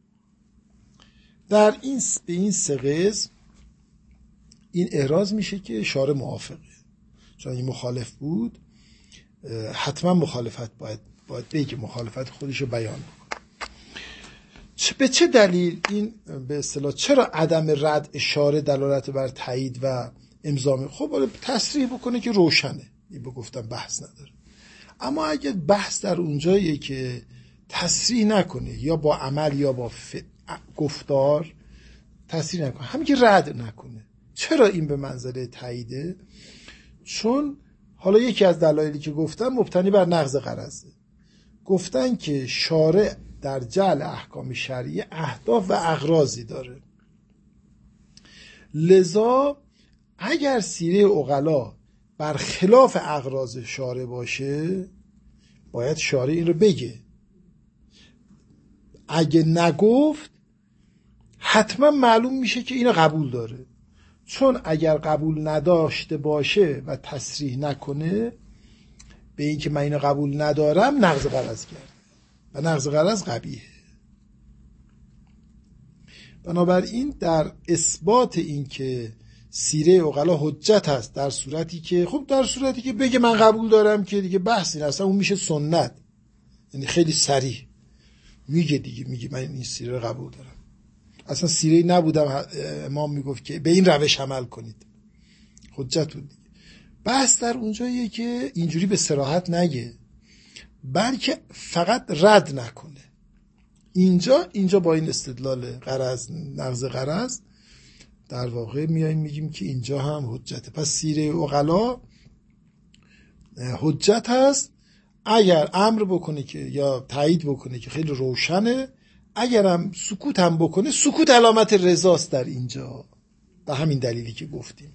در این به این سه قسم این احراز میشه که شارع موافقه، چون این مخالف بود حتما مخالفت باید باید بگه، مخالفت خودش رو بیان بکنه. به چه دلیل این به اصطلاح چرا عدم رد شارع دلالت بر تایید و امضا؟ خب باید تصریح بکنه که روشنه، این به گفتم بحث نداره. اما اگه بحث در اونجاییه که تصریح نکنه یا با عمل یا با ف... گفتار تصریح نکنه، همین که رد نکنه، چرا این به منزله تاییده؟ چون حالا یکی از دلایلی که گفتم مبتنی بر نقض غرضه. گفتن که شارع در جعل احکام شرعی اهداف و اغراضی داره، لذا اگر سیره عقلا برخلاف اغراض شارع باشه باید شارع این رو بگه. اگه نگفت حتما معلوم میشه که اینو قبول داره، چون اگر قبول نداشته باشه و تصریح نکنه به این که من اینو قبول ندارم، نقض غرض کرد و نقض غرض قبیحه. بنابراین در اثبات این که سیره عقلا حجت هست در صورتی که خب در صورتی که بگه من قبول دارم که دیگه بحثی نیست، اون میشه سنت، یعنی خیلی صریح میگه دیگه، میگه من این سیره رو قبول دارم. اصلا سیره نبودم امام میگفت که به این روش عمل کنید، حجت بود دیگه. بحث در اونجاییه که اینجوری به صراحت نگه، بلکه فقط رد نکنه. اینجا اینجا با این استدلال غرض، نقض غرض، در واقع میایم میگیم که اینجا هم حجته. پس سیره عقلا حجت هست اگر امر بکنه که یا تایید بکنه که خیلی روشنه، اگرم سکوت هم بکنه، سکوت علامت رضاست در اینجا، به همین دلیلی که گفتیم.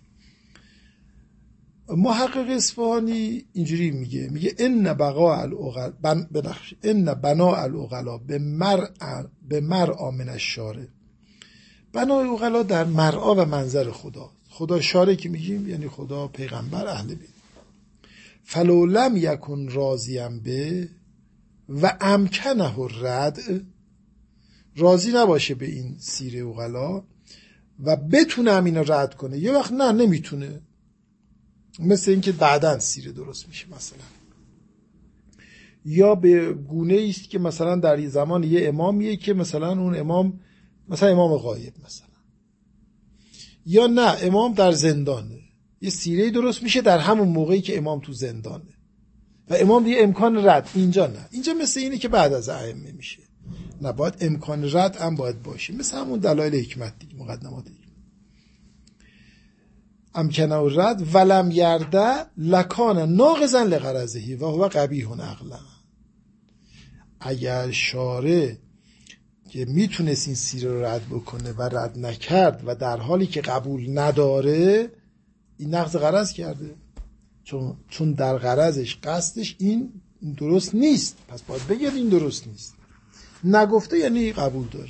محقق اصفهانی اینجوری میگه، میگه ان بقاء العقل بن بنخش ان بناء العقلا به مرء به مرء من الشارع. بنای عقلا در مرعا و منظر خدا، خدا شارع که میگیم یعنی خدا، پیغمبر، اهل بیت. فلو لم یکن راضیا به و امکنه الرد، راضی نباشه به این سیره عقلا و بتونه همین رو رد کنه، یه وقت نه نمیتونه، مثل اینکه بعداً سیره درست میشه مثلا، یا به گونه ایست که مثلا در این زمان یه امامیه که مثلا اون امام مثلا امام غایب مثلا، یا نه امام در زندانه، یه سیره درست میشه در همون موقعی که امام تو زندانه و امام دیگه امکان رد، اینجا نه، اینجا مثل اینه که بعد از ائمه میشه، نه باید امکان رد هم باید باشه، مثل همون دلایل حکمت دیگه، مقدمات دیگه. امکنه و رد ولم یرده لکان ناقضا لغرضه و هو قبیح عقلا. اگر شارع که میتونست این سیره رو رد بکنه و رد نکرد و در حالی که قبول نداره، این نقض غرض کرده، چون چون در غرضش قصدش این درست نیست، پس باید بگید این درست نیست. نگفته یعنی قبول داره.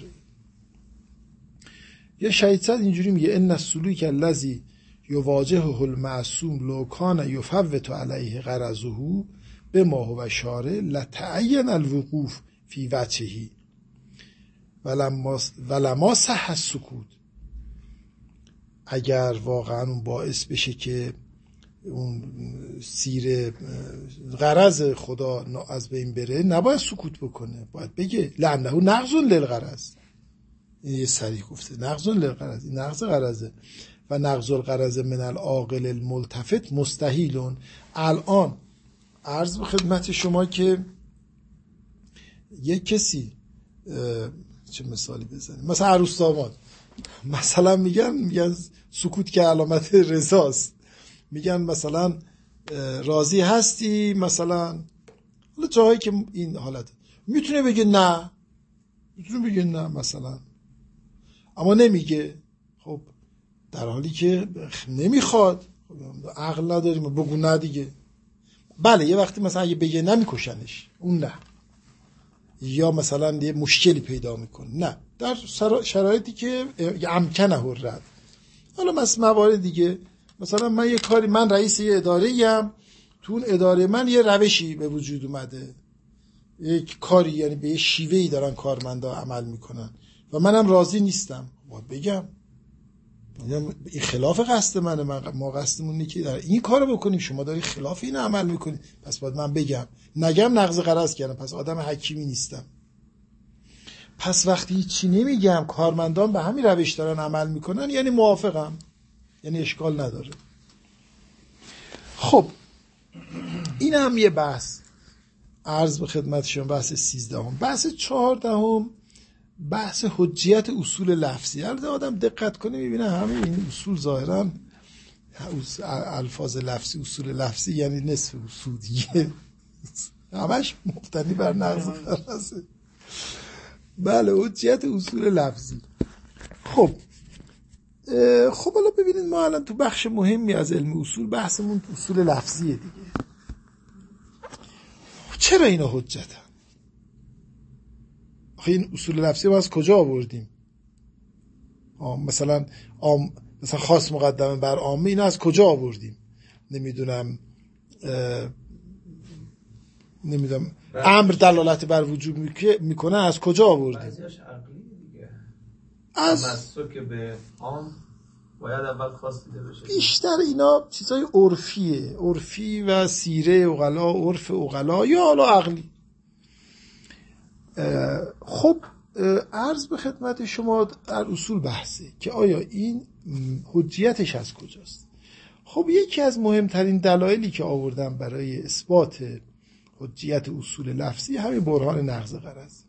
یه شهید صد اینجوری میگه ان السلوک الذی یواجهه المعصوم لو کان یفوت علیه غرضه بما هو شارع لتعین الوقوف فی وجهه ولما ولما صح السکوت. اگر واقعا اون باعث بشه که اون سیر غرض خدا از بین بره، نباید سکوت بکنه، باید بگه لعنه نقض للغرض. این یه صریح گفته نقض للغرض، این نقض غرضه و نقض الغرض من العاقل الملتفت مستحیل. الان عرض به خدمت شما که یک کسی چه مثالی بزنیم، مثلا عروس داماد مثلا میگن میگن سکوت که علامت رضاست، میگن مثلا راضی هستی مثلا، حالا جایی که این حالت میتونه بگه نه، میتونه بگه نه مثلا، اما نمیگه. خب در حالی که نمیخواد، عقل نداریم، بگو نه دیگه. بله یه وقتی مثلا اگه بگه نمیکشنش، اون نه، یا مثلا یه مشکلی پیدا میکنه، نه، در شرایطی که امکنه الرد. حالا مثلا موارد دیگه، مثلا من یه کاری، من رئیس یه اداره‌ای ام، تو اون اداره من یه روشی به وجود اومده، یک کاری یعنی به یه شیوهی دارن کارمندا عمل میکنن و منم راضی نیستم، باید بگم این خلاف قصد منه، من ما قصدمون اینه که در این کارو بکنیم، شما داری خلاف این عمل میکنی، پس باید من بگم، نگم نقض غرض کردم، پس آدم حکیمی نیستم. پس وقتی چی نمیگم، کارمندان به همین روش دارن عمل میکنن، یعنی موافقم، یعنی اشکال نداره. خب این هم یه بحث عرض به خدمت شما، بحث سیزدهم. بحث چهاردهم بحث حجیت اصول لفظی. البته آدم دقت کنه میبینه همه این اصول ظاهرا الفاظ لفظی، اصول لفظی یعنی نصف اصول دیگه، همش مبتنی بر نقض غرضه. بله حجیت اصول لفظی. خب خب حالا ببینید، ما الان تو بخش مهمی از علم اصول بحثمون اصول لفظیه دیگه. چرا اینا حجتن؟ آخه این اصول لفظی ما از کجا آوردیم؟ مثلا مثلا خاص مقدمه بر عامه، این از کجا آوردیم؟ نمیدونم نمیدونم امر دلالت بر وجوب میکنه، از کجا آوردیم؟ بعضیش عقلی دیگه، از تمسک به عام باید اول خاص دیده بشه. بیشتر اینا چیزای عرفیه، عرفی و سیره عقلا، عرف عقلا، یا حالا عقلی. خب عرض به خدمت شما در اصول بحثه که آیا این حجیتش از کجاست. خب یکی از مهمترین دلایلی که آوردم برای اثبات حجیت اصول لفظی همین برهان نقض غرض.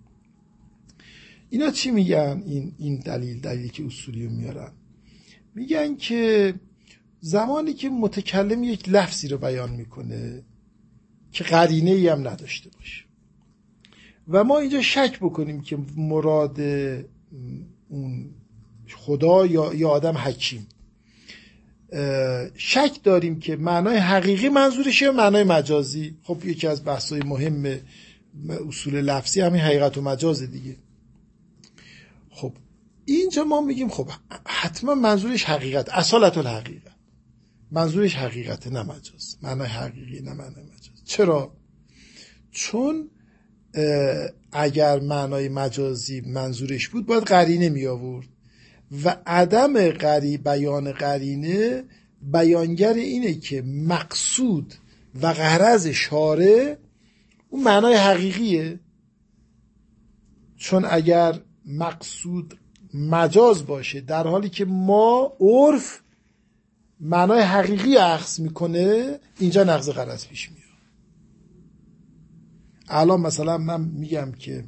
اینا چی میگن؟ این این دلیل دلیلی که اصولی میارن، میگن که زمانی که متکلم یک لفظی رو بیان میکنه که قرینه ای هم نداشته باشه و ما اینجا شک بکنیم که مراد اون خدا یا یا آدم حکیم، شک داریم که معنای حقیقی منظورشه یا معنای مجازی. خب یکی از بحث‌های مهم اصول لفظی همین حقیقت و مجاز دیگه. خب اینجا ما میگیم خب حتما منظورش حقیقت، اصالت الحقیقت، منظورش حقیقت نه مجاز، معنای حقیقی نه معنای مجاز. چرا؟ چون اگر معنای مجازی منظورش بود باید قرینه می آورد و عدم قری بیان قرینه بیانگر اینه که مقصود و غرض شارع اون معنای حقیقیه. چون اگر مقصود مجاز باشه در حالی که ما عرف معنای حقیقی اخذ میکنه، اینجا نقض غرض پیش میاد. الان مثلا من میگم که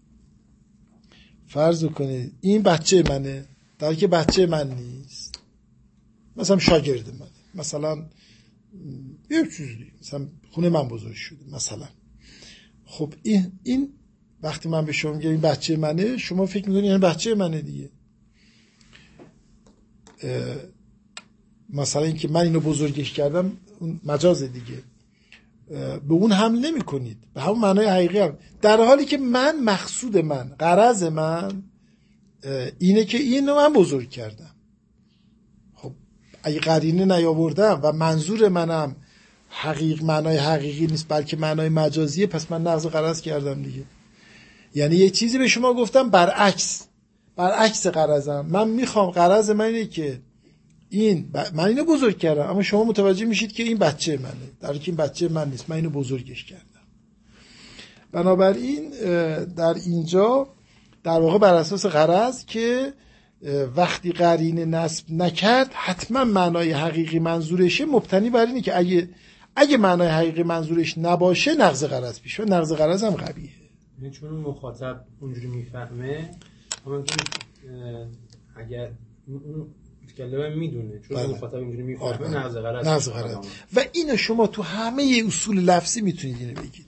فرض کنید این بچه منه، در حالی که بچه من نیست، مثلا شاگرد منه، مثلا یه چیزی، مثلا خونه من بزرگ شده مثلا. خب این این وقتی من به شما میگم این بچه منه، شما فکر میکنید یعنی بچه منه دیگه. مثلا اینکه من اینو بزرگش کردم اون مجازه دیگه، به اون حمل نمی کنید، به همون معنای حقیقی هم. در حالی که من مقصود من، غرض من اینه که اینو من بزرگ کردم. خب اگه قرینه نیاوردم و منظور منم حقیق معنای حقیقی نیست بلکه معنای مجازیه، پس من نقض غرض کردم دیگه. یعنی یه چیزی به شما گفتم برعکس، برعکس غرضم. من میخوام غرض من اینه که این ب... من اینو بزرگ کردم، اما شما متوجه میشید که این بچه منه، در حالی که این بچه من نیست، من اینو بزرگش کردم. بنابراین در اینجا در واقع بر اساس غرض که وقتی قرینه نصب نکرد حتما معنای حقیقی منظورشه، مبتنی بر اینه که اگه اگه معنای حقیقی منظورش نباشه نقض غرض پیش میاد. نقض غرض هم قبیحه، یعنی چون مخاطب اونجوری میفهمه، اما اگر اون متکلم میدونه چون بله. مخاطب اینجوری میفهمه نقض غرض. نقض غرض. و اینو شما تو همه اصول لفظی میتونید اینو بگید،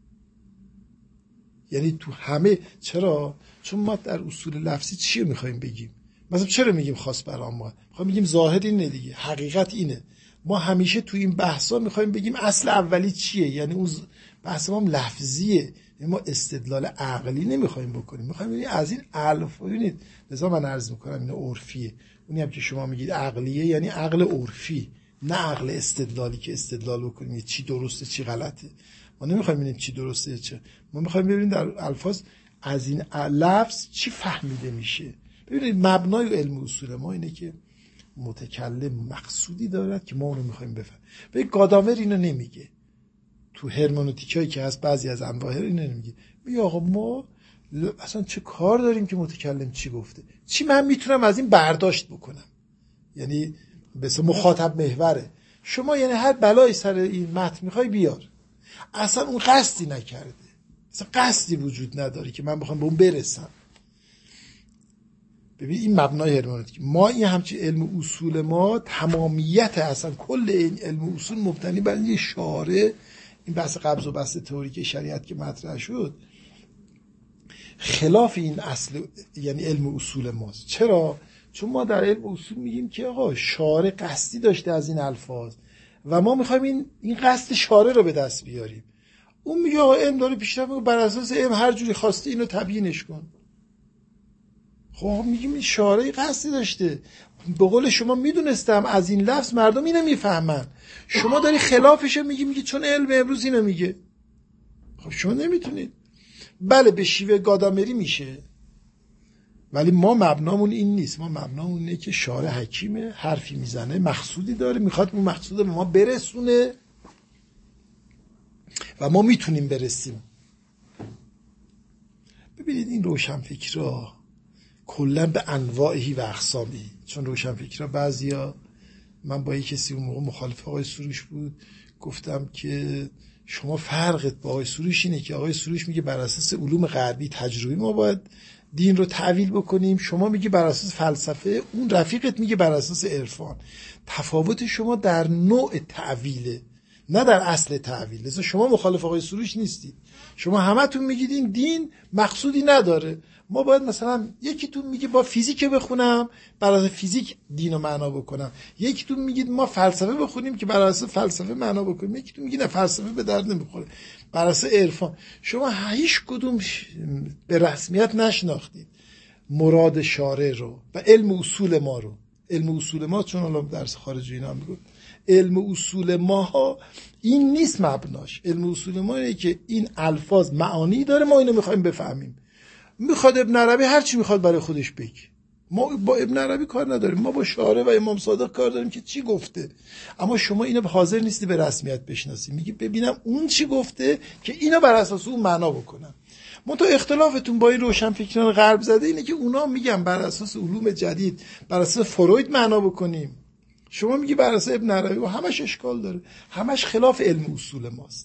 یعنی تو همه. چرا؟ چون ما در اصول لفظی چی میخوایم بگیم؟ مثلا چرا میگیم خاص بر عام؟ ما میخوایم بگیم ظاهر اینه دیگه، حقیقت اینه. ما همیشه تو این بحثا میخوایم بگیم اصل اولی چیه، یعنی اون بحث ما هم لفظیه، یعنی ما استدلال عقلی نمیخوایم بکنیم، میخوایم بگیم از این الف. ببینید لذا من عرض میکنم این عرفیه، اونی هم که شما میگید عقلیه یعنی عقل عرفی، نه عقل استدلالی که استدلال بکنیم چی درسته چی غلطه. ما نمیخوایم ببینیم چی درسته چه، ما میخوایم ببینیم در الفاظ از این لفظ چی فهمیده میشه. ببینید مبنای علم اصول ما اینه که متکلم مقصودی دارد که ما اونو میخوایم بفهمیم. به گادامر اینو نمیگه، تو هرمنوتیکایی که هست بعضی از انواع اینو نمیگه، میگه آقا ما اصلا چه کار داریم که متکلم چی گفته، چی من میتونم از این برداشت بکنم. یعنی بسیار مخاطب محوره. شما یعنی هر بلایی سر این متن میخوای بیار، اصلا اون قصدی نکرده، اصلا قصدی وجود نداره که من بخوام به اون برسم. ببین این مبنای هرمنوتیک ما، این همچین علم اصول ما تمامیت اصلا کل این علم اصول مبتنی بر این شارع. این بحث قبض و بسط تئوریک شریعت که مطرح شد خلاف این اصل یعنی علم اصول ماست. چرا؟ چون ما در علم اصول میگیم که آقا شارع قصدی داشته از این الفاظ و ما میخوایم این این قصد شارع رو به دست بیاریم. اون میگه آقا علم داره پیشرفت میکنه، بر اساس علم هر جوری خواسته اینو تبیینش کن. خب میگیم این شارعی قصدی داشته. به قول شما میدونستم از این لفظ مردم اینو میفهمن، شما داری خلافشو میگی، میگی چون علم امروز اینو میگه. خب شما نمیتونید. بله به شیوه گادامری میشه، ولی ما مبنامون این نیست. ما مبنامون اینه که شارع حکیمه، حرفی میزنه، مقصودی داره، میخواد اون مقصود به ما برسونه و ما میتونیم برسیم. ببینید این روشنفکرها کلا به انواعی و اقسامی، چون روشنفکرها بعضیا، من با یک کسی اون موقع مخالف آقای سروش بود، گفتم که شما فرقت با آقای سروش اینه که آقای سروش میگه بر اساس علوم غربی تجربی ما باید دین رو تعویل بکنیم، شما میگی بر اساس فلسفه، اون رفیقت میگه بر اساس عرفان. تفاوت شما در نوع تعویله، نه در اصل تعویل. لذا شما مخالف آقای سروش نیستید. شما همتون میگید این دین مقصودی نداره، ما باید مثلا یکیتون میگه با فیزیک بخونم بر اساس فیزیک دین رو معنا بکنم، یکیتون میگید ما فلسفه بخونیم که بر اساس فلسفه معنا بکنیم، یکیتون میگه نه فلسفه به درد نمیخوره بر اساس عرفان. شما هیچ کدوم به رسمیت نشناختید مراد شارع رو و علم اصول ما رو. علم اصول ما، چون الان درس خارجی اینا میگه علم اصول ما این نیست مبناش. علم اصول ما اینه که این الفاظ معانی داره، ما اینو میخوایم بفهمیم. میخواد ابن عربی هر چی میخواد برای خودش بگه، ما با ابن عربی کار نداریم، ما با شارع و امام صادق کار داریم که چی گفته. اما شما اینو حاضر نیستی به رسمیت بشناسی، میگی ببینم اون چی گفته که اینو بر اساس اون معنا بکنم. منتها اختلافتون با این روشنفکران غرب زده اینه که اونا میگن بر اساس علوم جدید، بر اساس فروید معنا بکنیم، شما میگی بر اساس ابن عربی، و همش اشکال داره، همش خلاف علم اصول ماست.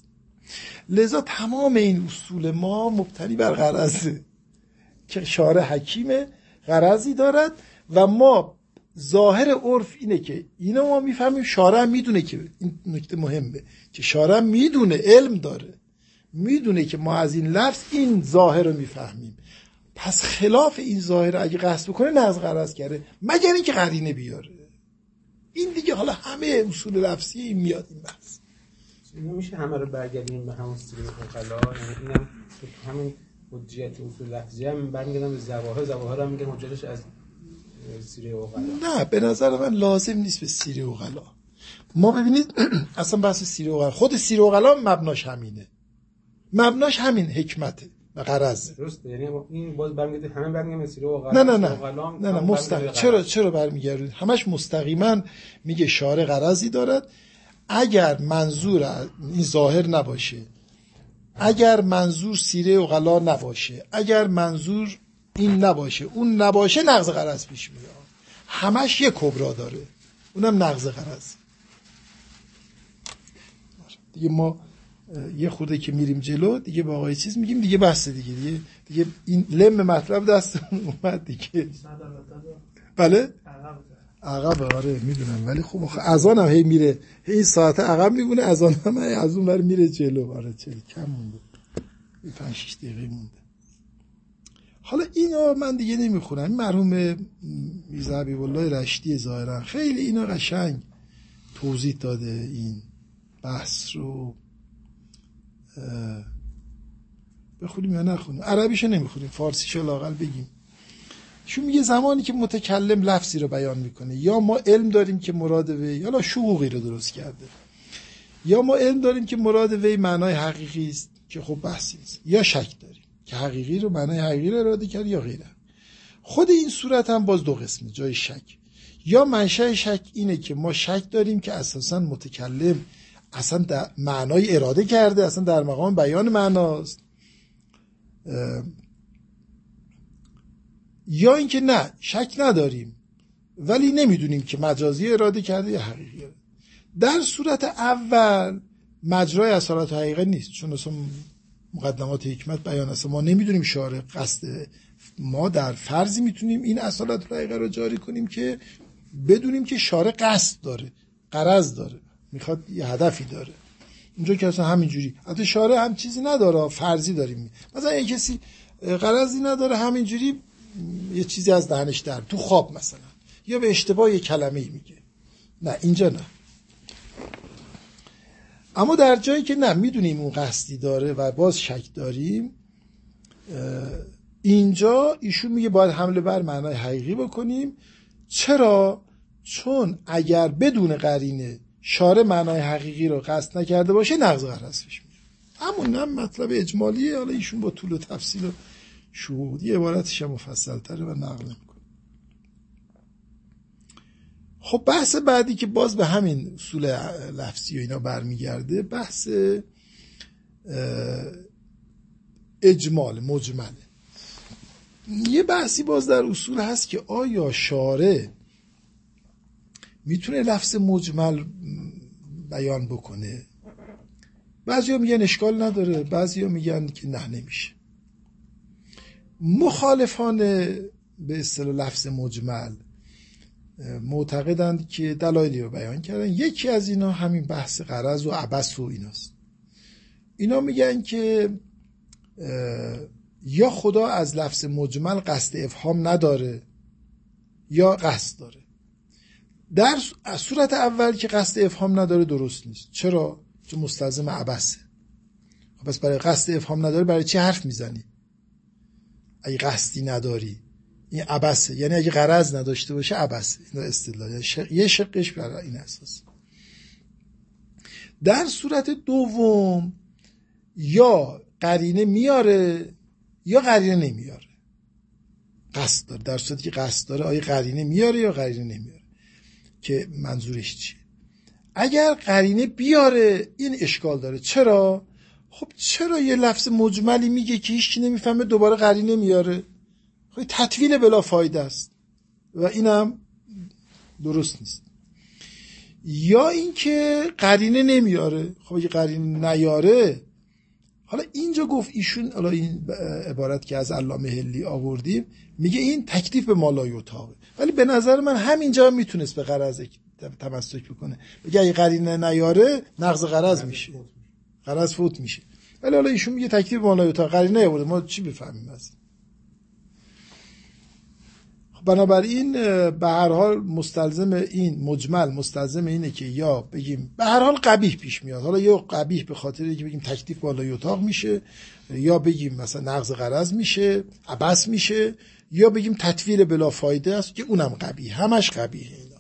لذا تمام این اصول ما مبتنی بر غرضه که شارع حکیمه، غرضی دارد و ما ظاهر عرف اینه که اینو ما میفهمیم، شارع هم میدونه که این نکته مهمه که شارع میدونه، علم داره، میدونه که ما از این لفظ این ظاهر رو میفهمیم. پس خلاف این ظاهر اگه قصد بکنه نه از غرض کرده، مگر اینکه قرینه بیاره. این دیگه حالا همه اصول لفظی این میاد این بحث. میشه همه رو برگردیم به همون سیره اوغلا، یعنی اینم همین حجیت اصول لفظی هم برمیگردم به ظواهر، ظواهر هم میگن حجتش از سیره اوغلا. نه به نظر من لازم نیست به سیره اوغلا. ما ببینید اصلا بحث سیره اوغلا، خود سیره اوغلا مبناش همینه، مبناش همین حکمته و غرضه. درسته، یعنی این باز برمیگرده همه برمیگردن به سیره اوغلا. نه نه نه نه نه مستقیم. چرا چرا برمیگردید؟ همش مستقیما میگه شارع غرضی دارد. اگر منظور این ظاهر نباشه، اگر منظور سیره اوغلا نباشه، اگر منظور این نباشه، اون نباشه، نقض غرض پیش میاد. همش یه کبرا داره، اونم نقض غرض. دیگه ما یه خورده که میریم جلو دیگه با آقای چیز میگیم دیگه بس دیگه دیگه دیگه این لم مطلب دستمون اومد دیگه. بله عقب، آره میدونم، ولی خب اذان هم هی میره، هی ساعت عقب میگونه، اذان هم از اون ور میره جلو. آره چه کم مونده، پنج شش دقیقه مونده. حالا اینا من دیگه نمیخونم. مرحوم میرزا حبیب الله رشتی ظاهرا خیلی اینا قشنگ توضیح داده این بحث رو. بخونیم یا نخونیم؟ عربیشو نمیخونیم، فارسیشو لااقل بگیم. شو میگه زمانی که متکلم لفظی رو بیان میکنه، یا ما علم داریم که مراد وی حالا شقوقی رو درست کرده، یا ما علم داریم که مراد وی معنای حقیقی است که خب بحثی نیست، یا شک داریم که حقیقی رو معنای حقیقی رو اراده کرد یا غیره. خود این صورت هم باز دو قسمه جای شک. یا منشأ شک اینه که ما شک داریم که اساساً متکلم اصلا در معنای اراده کرده، اصلا در مقام بیان معناست، یا اینکه نه شک نداریم ولی نمیدونیم که مجازی اراده کرده یا حقیقی. در صورت اول مجرای اصالت و حقیقت نیست، چون اصلا مقدمات حکمت بیان است، ما نمیدونیم شارع قصد، ما در فرضی میتونیم این اصالت و حقیقت رو جاری کنیم که بدونیم که شارع قصد داره، غرض داره، میخواد یه هدفی داره. اونجا که اصلا همینجوری حتی شارع هم چیزی نداره، فرضی داریم. مثلا یه کسی غرضی نداره، همینجوری یه چیزی از دهنش در تو خواب مثلا، یا به اشتباه یه کلمه‌ای میگه. نه اینجا نه. اما در جایی که نه میدونیم اون قصدی داره و باز شک داریم، اینجا ایشون میگه باید حمله بر معنای حقیقی بکنیم. چرا؟ چون اگر بدون قرینه شارع معنای حقیقی رو قصد نکرده باشه نقض غرض پیش میاد. همون هم مطلب اجمالیه، حالا ایشون با طول و تفصیل و شهودی عبارتش هم مفصل تره و نقل نمیکنه. خب بحث بعدی که باز به همین اصول لفظی و اینا برمیگرده، بحث اجمال مجمله. یه بحثی باز در اصول هست که آیا شارع میتونه لفظ مجمل بیان بکنه؟ بعضیا میگن اشکال نداره، بعضیا میگن که نه نمیشه. مخالفان به اصطلاح لفظ مجمل معتقدند که دلایلی رو بیان کردن. یکی از اینا همین بحث غرض و عبث و ایناست. اینا میگن که یا خدا از لفظ مجمل قصد افهام نداره یا قصد داره. در صورت اول که قصد افهام نداره درست نیست. چرا؟ چون مستلزم عبثه. خب پس برای قصد افهام نداره برای چی حرف میزنی؟ اگه قصدی نداری این عبثه، یعنی اگه غرض نداشته باشه عبثه. این استدلال شق... یه شقش برای این اساس. در صورت دوم یا قرینه میاره یا قرینه نمیاره. قصد داره. در صورتی که قصد داره آیا قرینه میاره یا قرینه نمیاره، که منظورش چیه؟ اگر قرینه بیاره این اشکال داره. چرا؟ خب چرا یه لفظ مجملی میگه که هیچ کی نمیفهمه دوباره قرینه میاره؟ خب تطویل بلا فایده است و اینم درست نیست. یا اینکه قرینه نمیاره. خب اگه قرینه نیاره، حالا اینجا گفت ایشون، حالا این عبارت که از علامه حلی آوردیم میگه این تکلیف به مالای اتاقه، ولی به نظر من همینجا میتونست به غرض تمسک بکنه، بگه اگه قرینه نیاره نقض غرض میشه، غرض فوت میشه. ولی حالا ایشون میگه تکلیف به مالای اتاق، قرینه نیاورده، ما چی بفهمیم از بنابراین به هر حال مستلزم این مجمل مستلزم اینه که یا بگیم به هر حال قبیح پیش میاد. حالا یا قبیح به خاطر اینکه بگیم تکلیف بالای اتاق میشه، یا بگیم مثلا نقض غرض میشه، عبث میشه، یا بگیم تطویل بلا فایده است که اونم قبیح، همش قبیحه اینا.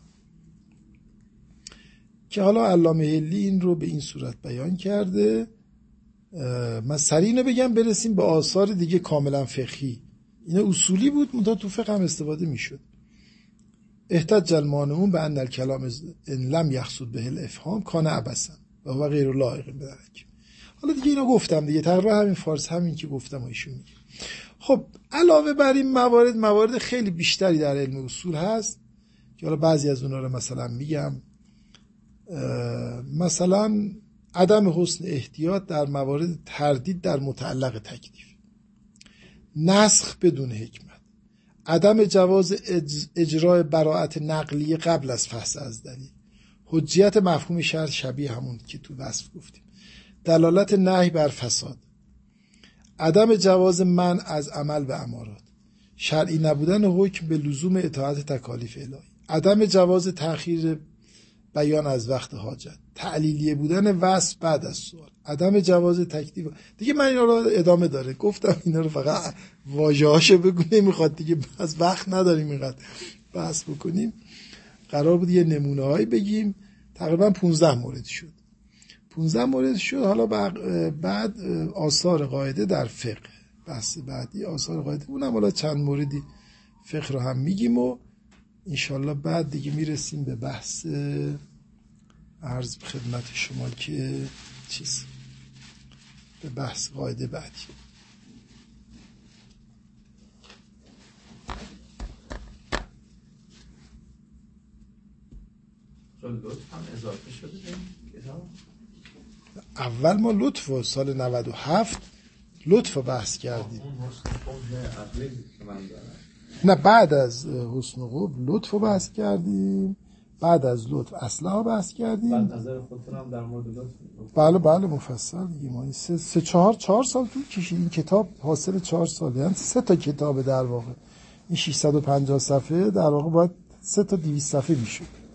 که حالا علامه حلی این رو به این صورت بیان کرده. من سریع اینو بگم برسیم به آثار دیگه کاملا فقهی. اینا اصولی بود منتها تو فقه هم استفاده میشد. احتج المانعون به ان الکلام ان لم یقصد به الافهام کان عبثا و هو غیر لایق بدرک. حالا دیگه اینا گفتم دیگه، تقریبا همین فارس همین که گفتم ایشون میگه. خب علاوه بر این موارد موارد خیلی بیشتری در علم اصول هست که حالا بعضی از اونها رو مثلا میگم. مثلا عدم حسن احتیاط در موارد تردید در متعلق تکلیف، نسخ بدون حکمت، عدم جواز اجرای براءت نقلیه قبل از فحص از دلیل، حجیت مفهوم شرط شبیه همون که تو وصف گفتیم، دلالت نهی بر فساد، عدم جواز منع از عمل به امارات، شرعی نبودن حکم به لزوم اطاعت تکالیف الهی، عدم جواز تأخیر بیان از وقت حاجت، تعلیلیه بودن وصف بعد از سوال، عدم جواز تکلیف. دیگه من اینا رو ادامه داره گفتم، اینا رو فقط واژه‌هاشو بگو، نمیخواد دیگه از وقت نداریم اینقدر بحث بکنیم. قرار بود یه نمونه‌هایی بگیم، تقریبا پانزده مورد شد پانزده مورد شد. حالا بعد آثار قاعده در فقه، بحث بعدی آثار قاعده، اونم حالا چند موردی فقه رو هم میگیم و انشالله بعد دیگه میرسیم به بحث عرض خدمت شما که چیز به بحث قاعده بعدی. لطف هم اضافه شده به کتاب. اول ما لطف و سال نود و هفت لطف بحث کردیم. نه بعد از حسن و قبح لطف بحث کردیم، بعد از لطف اصلاح بحث کردیم. بعد نظر خودتون هم در مورد لطف. بله بله مفصل دیگه. ما سه, سه چهار چهار سال طول کشید این کتاب، حاصل چهار سال، یعنی سه تا کتاب در واقع. این ششصد و پنجاه صفحه در واقع باید سه تا دویست صفحه میشد.